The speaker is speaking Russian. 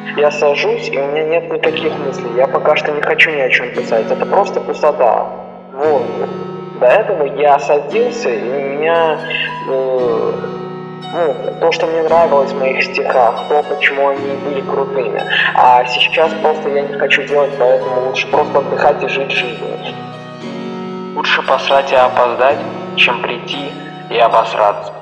Я сажусь, и у меня нет никаких мыслей. Я пока что не хочу ни о чем писать. Это просто пустота. Воздух. До этого я садился, и у меня то, что мне нравилось в моих стихах, то, почему они были крутыми. А сейчас просто я не хочу делать, поэтому лучше просто отдыхать и жить жизнью. Лучше посрать и опоздать, чем прийти и обосраться.